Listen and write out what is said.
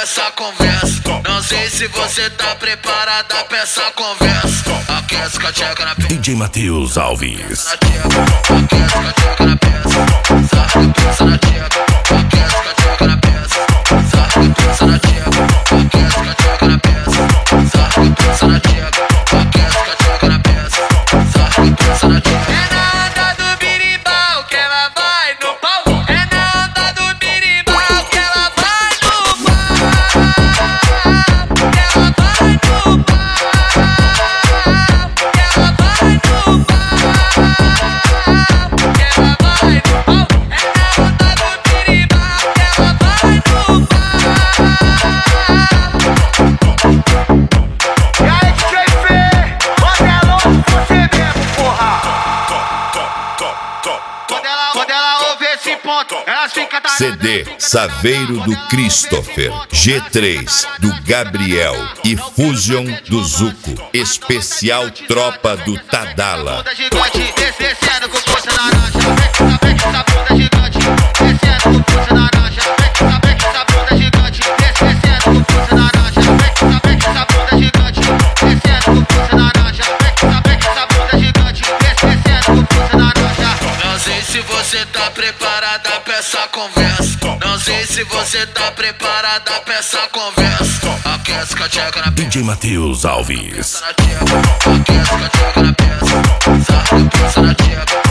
essa conversa. Não sei se você tá preparada pra essa conversa. Aquece com a tcheca na peça. DJ Matheus Alves. Aquece com a tcheca na peça. Sarra a peça na tcheca. Aquece com a tcheca na peça. Sarra a peça na tcheca. Aquece com a tcheca na peça. Sarra a peça na tcheca. Aquece com a tcheca na peça. Sarra a peça na tcheca. É na onda do birimbau que ela vai no pau. É na onda do birimbau que ela vai no pau. Que ela vai no pau. Que ela vai no pau. Que ela vai no pau. É na onda do birimbau que ela vai no pau. E aí, DJ Fê, bota ela onde você mesmo, porra. Quando ela ouve esse ponto, ela fica da CD Saveiro do Christopher, G3 do Gabriel e Fusion do Zuko. Especial Tropa do Tadala. bunda gigante, descendo com força na naja. Vem que essa bunda gigante, descendo com força na naja. Vem que essa bunda gigante, descendo com força na naja. Vem que essa bunda gigante, descendo com força na naja. Vem que essa bunda gigante, descendo com força na naja. Não sei se você tá preparada pra essa conversa. Não sei se você tá preparada pra essa conversa. Aquece com a tcheca na peça. DJ Matheus Alves. Na tcheca. Aquece com a tcheca na peça. Sarra a peça na tcheca.